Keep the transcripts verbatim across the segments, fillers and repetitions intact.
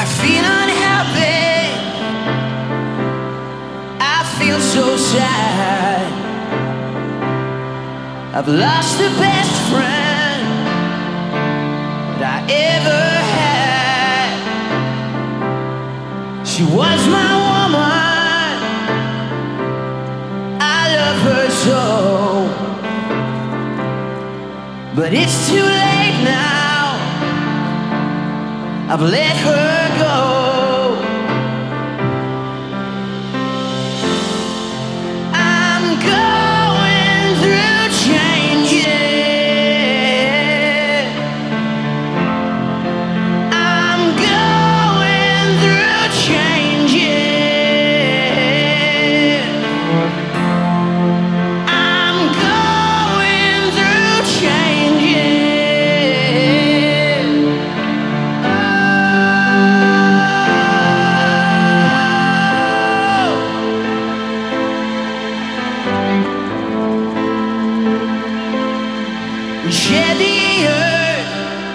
I feel unhappy. I feel so sad. I've lost the best friend that I ever had. She was my woman. I love her so. But it's too late now. I've let her go. I'm going through changes. I'm going through changes. I'm going through changes. We shed the earth,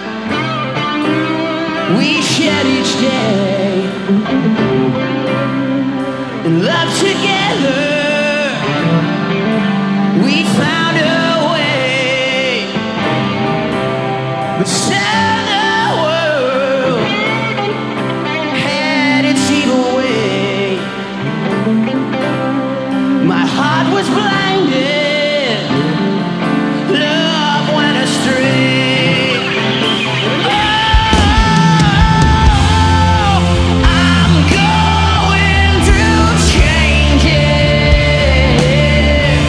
we shed each day, and love together, we found a way. But still the world had its evil way. My heart was blinded, love went astray. Oh, I'm going through changes.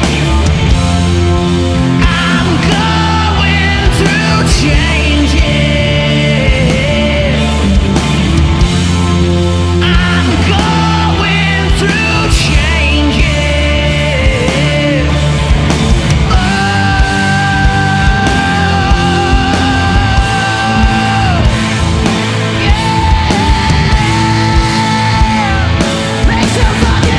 I'm going through changes. I'm going through changes. Oh, yeah. Make some fucking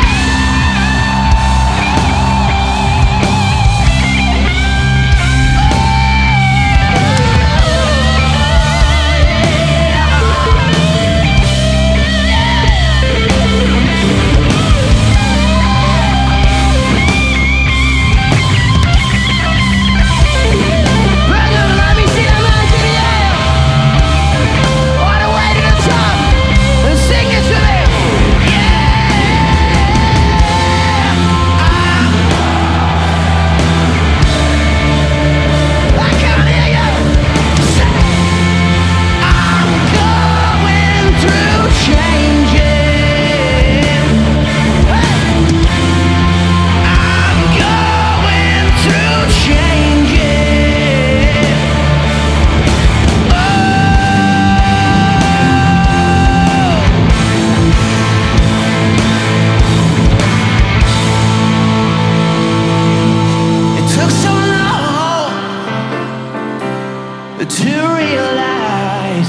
brother, let me see the man to the air. All the way to the top and sing it to me. Yeah. I can't hear you. Say, I'm going through changes. I'm going through changes. Oh, it took so long to realize,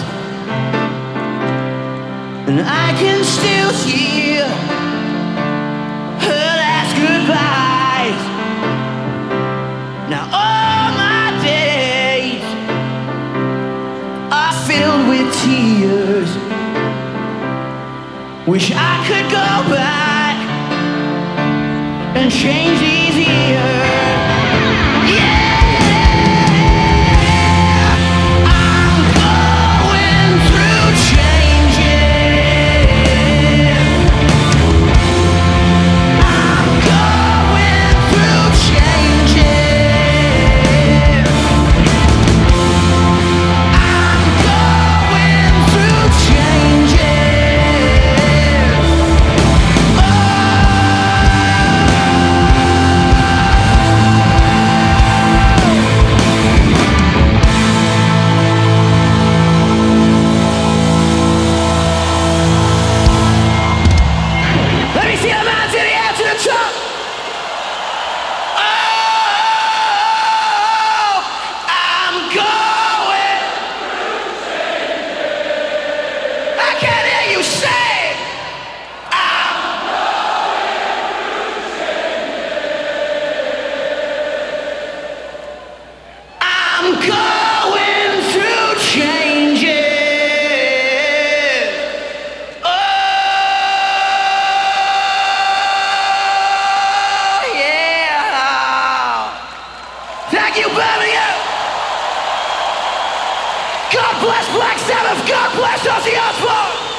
and I can still hear her last goodbyes. Now all my days are filled with tears. Wish I could go back and change these years. Yeah, I'm going through changes. I'm going through changes. I'm going through changes. Oh, I'm going through changes. Black Sabbath, God bless Ozzy Osbourne!